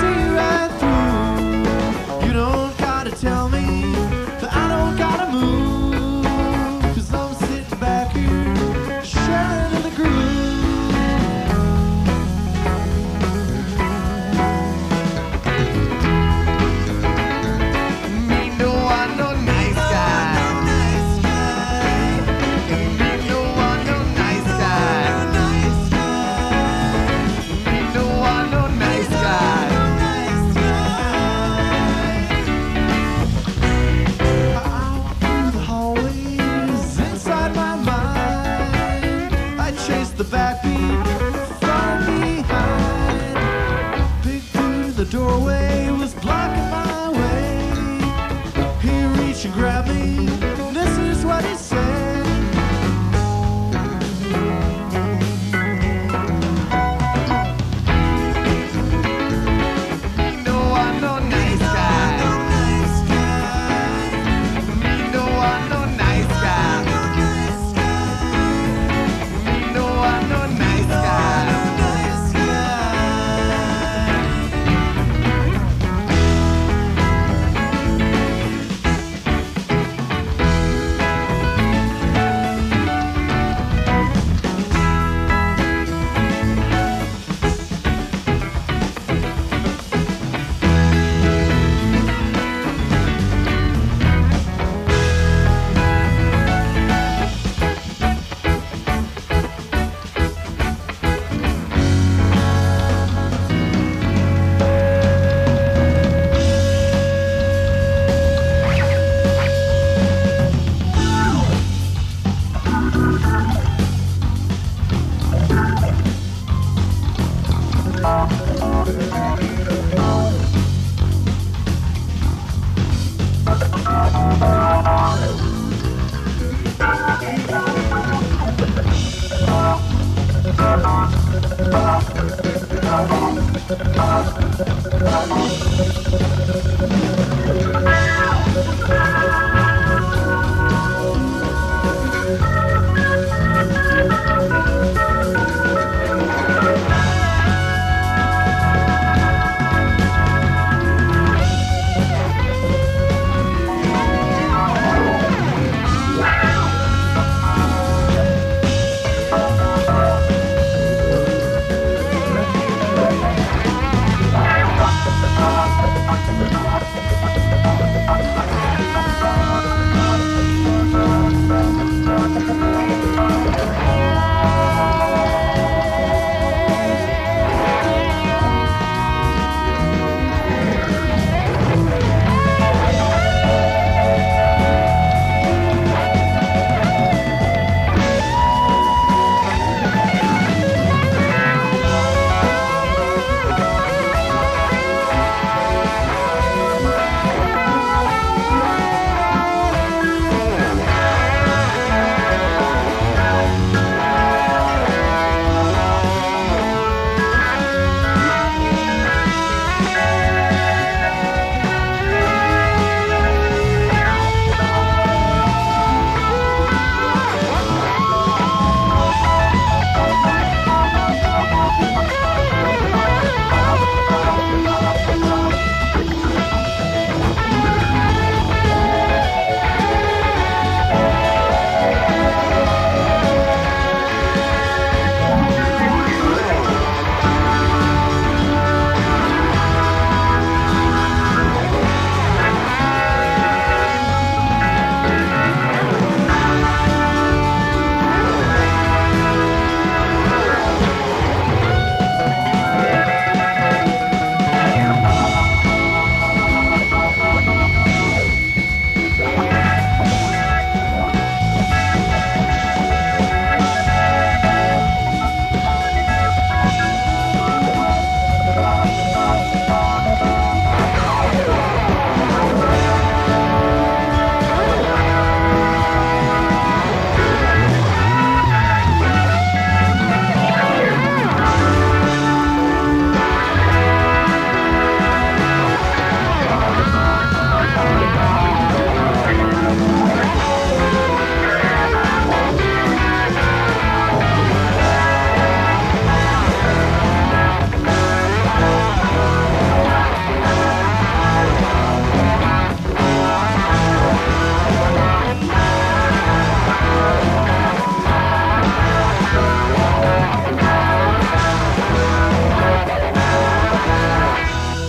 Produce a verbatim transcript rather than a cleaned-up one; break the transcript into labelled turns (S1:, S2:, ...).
S1: see right through. You don't gotta tell me that I don't gotta move, 'cause I'm sitting back here sharing in the groove. Me no one no nice guy. Me no one no nice guy. Me no one no nice guy. Out through the hallways inside my mind, I chase the backbeat from behind. Big dude in the doorway was blocking my way. He reached and grabbed me. This is what he said. Me no one no nice guy. Me no one no nice guy. Me no one no nice guy. Thank you.